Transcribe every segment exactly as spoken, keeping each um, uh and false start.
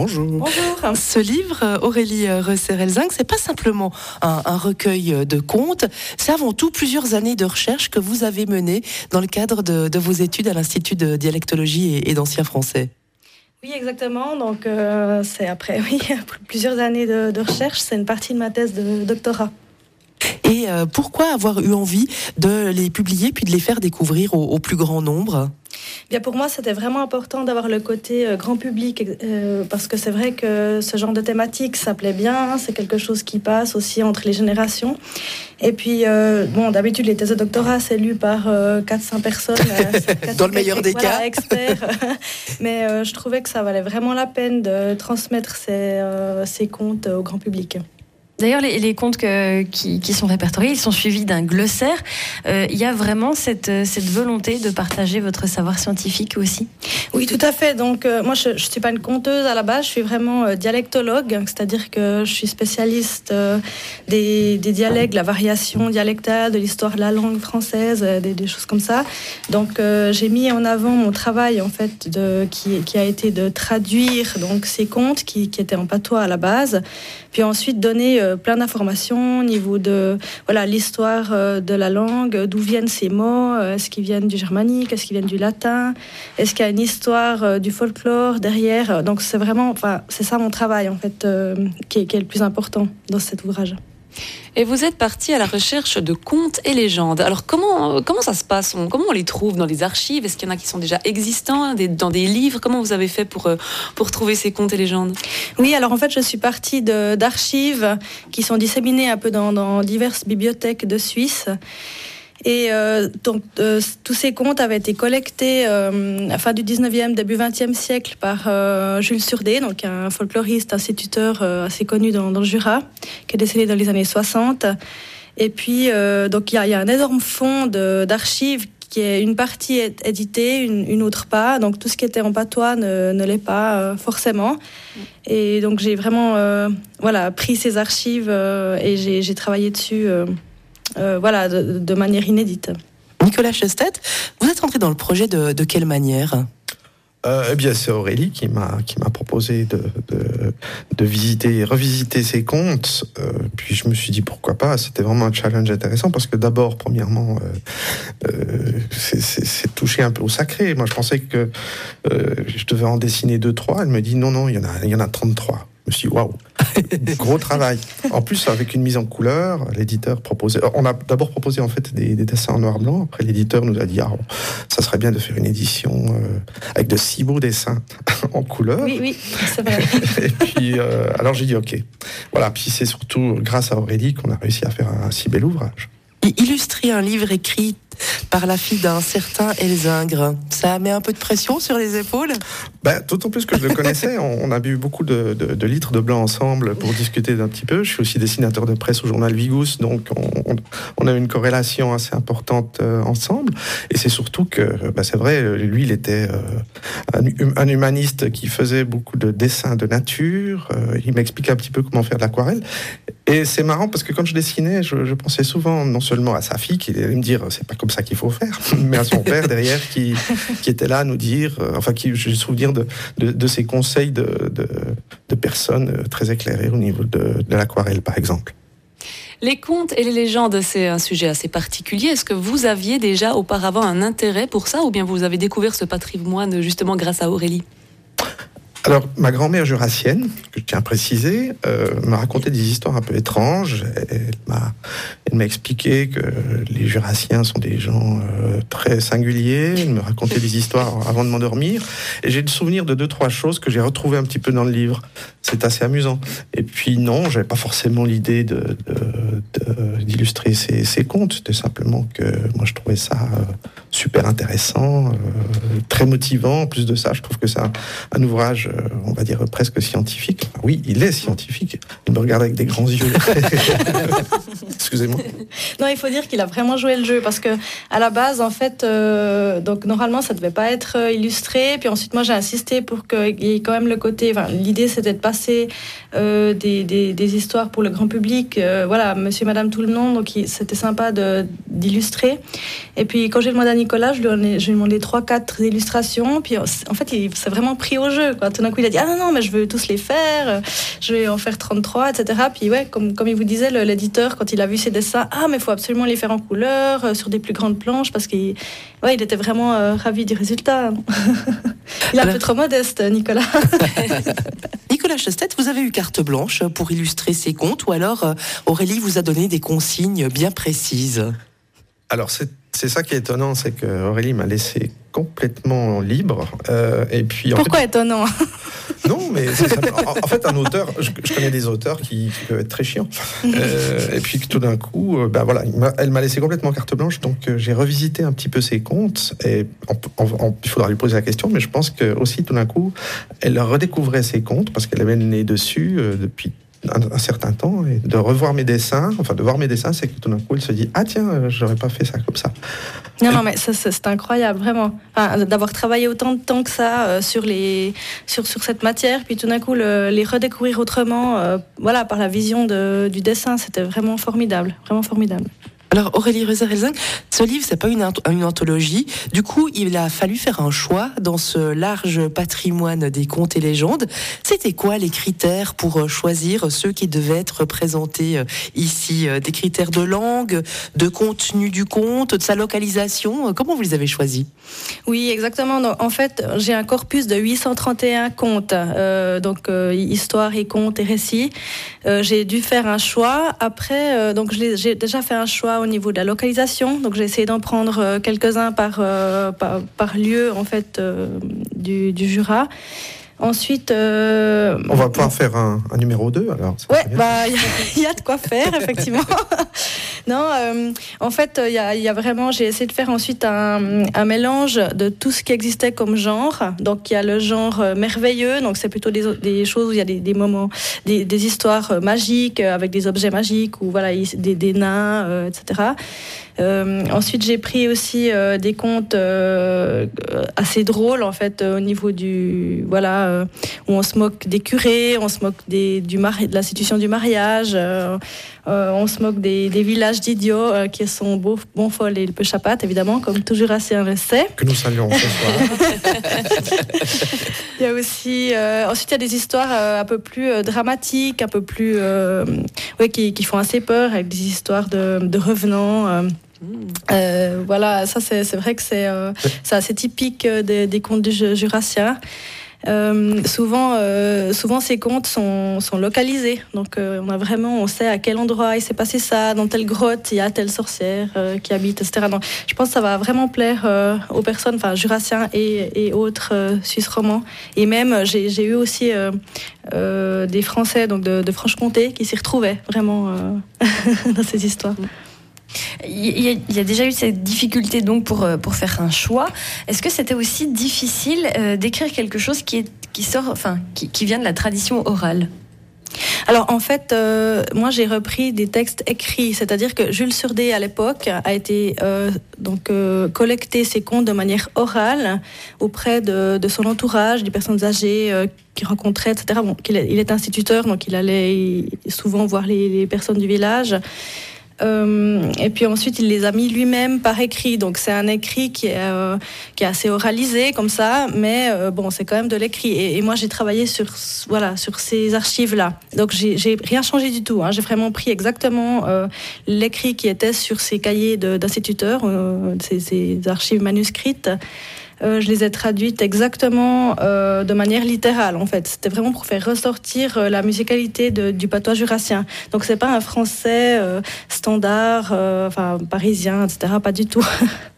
Bonjour. Bonjour. Ce livre, Aurélie Resserel-Zinc, c'est pas simplement un, un recueil de contes, c'est avant tout plusieurs années de recherche que vous avez menées dans le cadre de, de vos études à l'Institut de dialectologie et, et d'ancien français. Oui, exactement. Donc, euh, c'est après oui, plusieurs années de, de recherche. C'est une partie de ma thèse de doctorat. Et euh, pourquoi avoir eu envie de les publier puis de les faire découvrir au, au plus grand nombre ? Bien, pour moi, c'était vraiment important d'avoir le côté euh, grand public euh, parce que c'est vrai que ce genre de thématique, ça plaît bien. C'est quelque chose qui passe aussi entre les générations. Et puis, euh, bon, d'habitude, les thèses de doctorat, c'est lu par euh, quatre cents personnes. Euh, Dans le meilleur des voilà, cas. Experts. Mais euh, je trouvais que ça valait vraiment la peine de transmettre ces, euh, ces contes au grand public. D'ailleurs, les, les contes que, qui, qui sont répertoriés, ils sont suivis d'un glossaire. Euh, il y a vraiment cette, cette volonté de partager votre savoir scientifique aussi ? Oui, tout à fait. Donc, euh, moi, je ne suis pas une conteuse à la base, je suis vraiment euh, dialectologue, c'est-à-dire que je suis spécialiste euh, des, des dialectes, de la variation dialectale, de l'histoire de la langue française, euh, des, des choses comme ça. Donc, euh, j'ai mis en avant mon travail, en fait, de, qui, qui a été de traduire donc, ces contes qui, qui étaient en patois à la base, puis ensuite donner euh, plein d'informations au niveau de voilà, l'histoire euh, de la langue, d'où viennent ces mots, euh, est-ce qu'ils viennent du germanique, est-ce qu'ils viennent du latin, est-ce qu'il y a une histoire euh, du folklore derrière. Donc c'est vraiment, enfin, c'est ça mon travail en fait, euh, qui, est, qui est le plus important dans cet ouvrage. Et vous êtes parti à la recherche de contes et légendes. Alors comment, comment ça se passe ? Comment on les trouve dans les archives ? Est-ce qu'il y en a qui sont déjà existants des, dans des livres ? Comment vous avez fait pour, pour trouver ces contes et légendes ? Oui, alors en fait je suis partie de, d'archives qui sont disséminées un peu dans, dans diverses bibliothèques de Suisse. Et euh, donc, euh, tous ces contes avaient été collectés euh, à la fin du dix-neuvième, début vingtième siècle par euh, Jules Surdé, donc un folkloriste, instituteur euh, assez connu dans, dans le Jura, qui est décédé dans les années soixante. Et puis, euh, donc il y, y a un énorme fonds de, d'archives qui est une partie est éditée, une, une autre pas. Donc tout ce qui était en patois ne, ne l'est pas euh, forcément. Et donc j'ai vraiment euh, voilà, pris ces archives euh, et j'ai, j'ai travaillé dessus. Euh, Euh, voilà, de, de manière inédite. Nicolas Chestet, vous êtes entré dans le projet de, de quelle manière ? Euh, eh bien, c'est Aurélie qui m'a qui m'a proposé de de, de visiter, revisiter ses contes. Euh, puis je me suis dit pourquoi pas. C'était vraiment un challenge intéressant parce que d'abord, premièrement, euh, euh, c'est, c'est, c'est toucher un peu au sacré. Moi, je pensais que euh, je devais en dessiner deux, trois. Elle me dit non, non, il y en a, il y en a trente-trois. Je me suis dit, waouh, gros travail. En plus, avec une mise en couleur, l'éditeur proposait. On a d'abord proposé en fait des, des dessins en noir-blanc. Après, l'éditeur nous a dit, ah, ça serait bien de faire une édition euh, avec de si beaux dessins en couleur. Oui, oui, c'est vrai. Et puis, euh, alors j'ai dit, ok. Voilà. Puis c'est surtout grâce à Aurélie qu'on a réussi à faire un, un si bel ouvrage. Illustrer un livre écrit par la fille d'un certain Elzingre, ça met un peu de pression sur les épaules ? Ben, d'autant plus que je le connaissais. On, on a bu beaucoup de, de, de litres de blanc ensemble pour discuter d'un petit peu. Je suis aussi dessinateur de presse au journal Vigous, donc on, on, on a une corrélation assez importante euh, ensemble. Et c'est surtout que, ben, c'est vrai, lui, il était euh, un, un humaniste qui faisait beaucoup de dessins de nature. Euh, il m'expliquait un petit peu comment faire de l'aquarelle. Et c'est marrant parce que quand je dessinais, je, je pensais souvent non seulement à sa fille qui allait me dire c'est pas comme ça qu'il faut faire, mais à son père derrière qui, qui était là à nous dire, euh, enfin, qui, j'ai le souvenir de, de, de ses conseils de, de, de personnes très éclairées au niveau de, de l'aquarelle, par exemple. Les contes et les légendes, c'est un sujet assez particulier. Est-ce que vous aviez déjà auparavant un intérêt pour ça, ou bien vous avez découvert ce patrimoine justement grâce à Aurélie ? Alors, ma grand-mère jurassienne, que je tiens à préciser, euh, m'a raconté des histoires un peu étranges. Elle m'a, elle m'a expliqué que les Jurassiens sont des gens euh, très singuliers. Elle me racontait des histoires avant de m'endormir. Et j'ai le souvenir de deux, trois choses que j'ai retrouvées un petit peu dans le livre. C'est assez amusant. Et puis non, j'avais pas forcément l'idée de, de, de, d'illustrer ces, ces contes. C'était simplement que moi, je trouvais ça euh, super intéressant, euh, très motivant. En plus de ça, je trouve que c'est un, un ouvrage on va dire presque scientifique. Enfin, oui, il est scientifique. Il me regarde avec des grands yeux. Excusez-moi. Non, il faut dire qu'il a vraiment joué le jeu parce que à la base, en fait, euh, donc normalement, ça devait pas être illustré. Puis ensuite, moi, j'ai insisté pour qu'il y ait quand même le côté. Enfin, l'idée, c'était de passer euh, des, des, des histoires pour le grand public. Euh, voilà, Monsieur, Madame, tout le monde. Donc, il, c'était sympa de, d'illustrer. Et puis, quand j'ai demandé à Nicolas, je lui ai, je lui ai demandé trois, quatre illustrations. Puis, en fait, il s'est vraiment pris au jeu, quoi. Tout tout d'un coup, il a dit, ah non, non, mais je veux tous les faire, je vais en faire trente-trois, et cetera. Puis ouais, comme, comme il vous disait, le, l'éditeur, quand il a vu ses dessins, ah, mais il faut absolument les faire en couleur, euh, sur des plus grandes planches, parce qu'il ouais, il était vraiment euh, ravi du résultat. Il est un peu trop modeste, Nicolas. Nicolas Chestet, vous avez eu carte blanche pour illustrer ces contes, ou alors euh, Aurélie vous a donné des consignes bien précises? Alors, c'est, c'est ça qui est étonnant, c'est que Aurélie m'a laissé complètement libre. Euh, et puis, en Pourquoi fait, étonnant? Non, mais c'est ça. En, en fait, un auteur, je, je connais des auteurs qui, qui peuvent être très chiants. Euh, et puis, tout d'un coup, euh, ben voilà, il m'a, elle m'a laissé complètement carte blanche. Donc, euh, j'ai revisité un petit peu ses contes. Et en, en, en, il faudra lui poser la question, mais je pense que aussi, tout d'un coup, elle redécouvrait ses contes parce qu'elle avait le nez dessus euh, depuis Un, un certain temps, et de revoir mes dessins, enfin de voir mes dessins, c'est que tout d'un coup elle se dit ah tiens, euh, j'aurais pas fait ça comme ça. Non, et... non, mais ça, c'est, c'est incroyable, vraiment. Enfin, d'avoir travaillé autant de temps que ça euh, sur, les, sur, sur cette matière, puis tout d'un coup le, les redécouvrir autrement, euh, voilà, par la vision de, du dessin, c'était vraiment formidable, vraiment formidable. Alors Aurélie Reuser-Elzing, ce livre, c'est pas une, une anthologie. Du coup, il a fallu faire un choix dans ce large patrimoine des contes et légendes. C'était quoi les critères pour choisir ceux qui devaient être présentés ici? Des critères de langue, de contenu du conte, de sa localisation? Comment vous les avez choisis? Oui, exactement. Donc, en fait, j'ai un corpus de huit cent trente et un contes, euh, donc euh, histoire et contes et récits. Euh, j'ai dû faire un choix. Après, euh, donc je l'ai, j'ai déjà fait un choix au niveau de la localisation. Donc j'ai essayé d'en prendre euh, quelques-uns par, euh, par, par lieu en fait euh, du, du Jura. Ensuite, euh, on va pouvoir faire un, un numéro deux alors. Ouais, bah il y, y a de quoi faire effectivement. Non, euh, en fait, il y a, y a vraiment. J'ai essayé de faire ensuite un, un mélange de tout ce qui existait comme genre. Donc il y a le genre merveilleux. Donc c'est plutôt des, des choses où il y a des, des moments, des, des histoires magiques avec des objets magiques ou voilà des, des nains, euh, et cetera. Euh, ensuite, j'ai pris aussi euh, des contes euh, assez drôles en fait euh, au niveau du voilà euh, où on se moque des curés, on se moque des, du mari, de l'institution du mariage, euh, euh, on se moque des, des villages d'idiots euh, qui sont beaux, bon folles et peu chapates évidemment comme tout Jurassien le sait. Que nous saluons ce soir. Il y a aussi euh, ensuite il y a des histoires euh, un peu plus euh, dramatiques, un peu plus euh, ouais qui, qui font assez peur avec des histoires de, de revenants. Euh, Euh, voilà, ça c'est, c'est vrai que c'est, euh, c'est assez typique des, des contes du Jurassien. Euh, souvent, euh, souvent ces contes sont, sont localisés, donc euh, on a vraiment, on sait à quel endroit il s'est passé ça, dans telle grotte il y a telle sorcière euh, qui habite, et cetera. Donc, je pense que ça va vraiment plaire euh, aux personnes, enfin Jurassiens et, et autres euh, Suisses romands. Et même j'ai, j'ai eu aussi euh, euh, des Français, donc de, de Franche-Comté, qui s'y retrouvaient vraiment euh, dans ces histoires. Il y, a, il y a déjà eu cette difficulté donc pour, pour faire un choix. Est-ce que c'était aussi difficile euh, d'écrire quelque chose qui, est, qui, sort, enfin, qui, qui vient de la tradition orale ? Alors en fait, euh, moi j'ai repris des textes écrits, c'est-à-dire que Jules Surdé à l'époque a été euh, donc euh, collecté ses contes de manière orale auprès de, de son entourage, des personnes âgées euh, qu'il rencontrait, et cetera. Bon, il, est, il est instituteur, donc il allait souvent voir les, les personnes du village. Euh, et puis ensuite, il les a mis lui-même par écrit. Donc c'est un écrit qui est, euh, qui est assez oralisé comme ça, mais euh, bon, c'est quand même de l'écrit. Et, et moi, j'ai travaillé sur, voilà, sur ces archives-là. Donc j'ai, j'ai rien changé du tout. Hein. J'ai vraiment pris exactement euh, l'écrit qui était sur ces cahiers de, d'instituteurs, euh, ces, ces archives manuscrites. Euh, je les ai traduites exactement euh, de manière littérale, en fait. C'était vraiment pour faire ressortir euh, la musicalité de, du patois jurassien. Donc, c'est pas un français euh, standard, euh, enfin, parisien, et cetera. Pas du tout.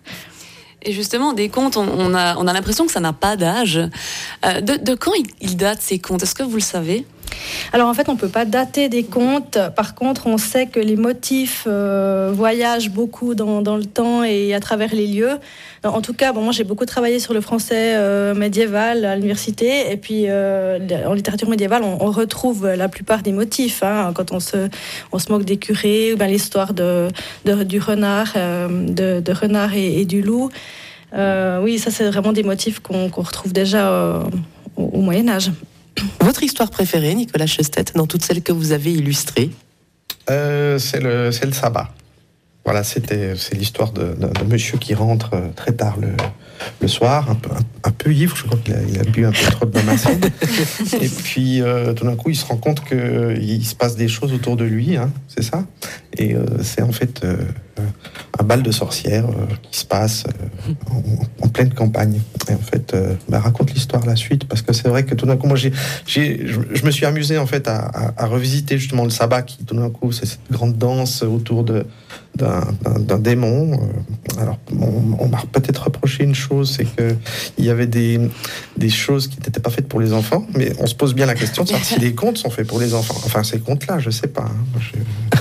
Et justement, des contes, on, on, a, on a l'impression que ça n'a pas d'âge. Euh, de, de quand ils il datent, ces contes ? Est-ce que vous le savez ? Alors en fait, on ne peut pas dater des contes. Par contre, on sait que les motifs euh, voyagent beaucoup dans, dans le temps et à travers les lieux. En tout cas, bon, moi j'ai beaucoup travaillé sur le français euh, médiéval à l'université. Et puis euh, en littérature médiévale, on, on retrouve la plupart des motifs. Hein, quand on se, on se moque des curés, ou bien l'histoire de, de, du renard, euh, de, de renard et, et du loup. Euh, oui, ça c'est vraiment des motifs qu'on, qu'on retrouve déjà euh, au, au Moyen-Âge. Votre histoire préférée, Nicolas Chestet, dans toutes celles que vous avez illustrées ? euh, c'est, le, c'est le sabbat. Voilà, c'était, c'est l'histoire de, de, de monsieur qui rentre très tard le, le soir, un peu, un, un peu ivre, je crois qu'il a, il a bu un peu trop de Bamacine. Et puis, euh, tout d'un coup, il se rend compte qu'il se passe des choses autour de lui, hein, c'est ça. Et euh, c'est en fait euh, un bal de sorcières euh, qui se passe euh, en, en pleine campagne. Et en fait, euh, bah, raconte l'histoire, la suite, parce que c'est vrai que tout d'un coup, moi, j'ai, j'ai, je, je me suis amusé en fait à, à, à revisiter justement le sabbat, qui tout d'un coup, c'est cette grande danse autour de D'un, d'un, d'un démon. Alors, on, on m'a peut-être reproché une chose, c'est que il y avait des, des choses qui n'étaient pas faites pour les enfants, mais on se pose bien la question de savoir si les contes sont faits pour les enfants. Enfin, ces contes-là, je sais pas. Hein. Je...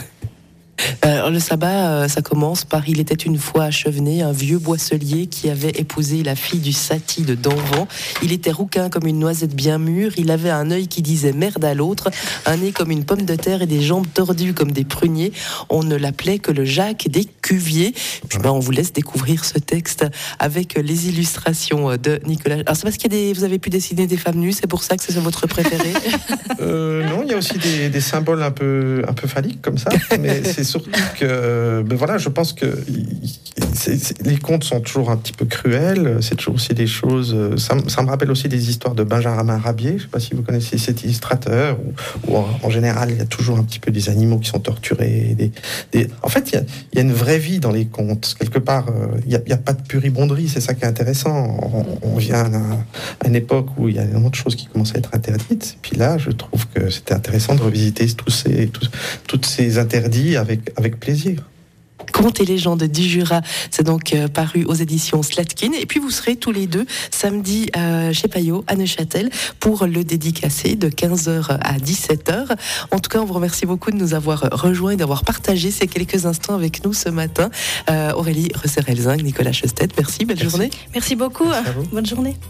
Alors, le sabbat, ça commence par « Il était une fois à Chevenay, un vieux boisselier qui avait épousé la fille du Sati de Danvan. Il était rouquin comme une noisette bien mûre, il avait un œil qui disait merde à l'autre, un nez comme une pomme de terre et des jambes tordues comme des pruniers. On ne l'appelait que le Jacques des Cuviers. » Puis ben, on vous laisse découvrir ce texte avec les illustrations de Nicolas. Alors, c'est parce qu'il y a des... vous avez pu dessiner des femmes nues, c'est pour ça que c'est votre préféré? euh, Non, il y a aussi des, des symboles un peu, un peu phalliques comme ça, mais c'est surtout que, ben voilà, je pense que c'est, c'est, les contes sont toujours un petit peu cruels. C'est toujours aussi des choses. Ça, ça me rappelle aussi des histoires de Benjamin Rabier. Je ne sais pas si vous connaissez cet illustrateur. Ou, ou en, en général, il y a toujours un petit peu des animaux qui sont torturés. Des, des... En fait, il y, a, il y a une vraie vie dans les contes. Quelque part, il n'y a, il y a pas de puribonderie. C'est ça qui est intéressant. On, on vient à, à une époque où il y a énormément de choses qui commencent à être interdites. Puis là, je trouve que c'était intéressant de revisiter tous ces, tous, tous ces interdits avec avec plaisir. Contes et légendes du Jura, c'est donc euh, paru aux éditions Slatkin. Et puis vous serez tous les deux samedi euh, chez Payot à Neuchâtel pour le dédicacé de quinze heures à dix-sept heures. En tout cas, on vous remercie beaucoup de nous avoir rejoints et d'avoir partagé ces quelques instants avec nous ce matin. Euh, Aurélie Resserelzing, Nicolas Chestet, merci, belle merci. journée. Merci beaucoup, merci bonne journée.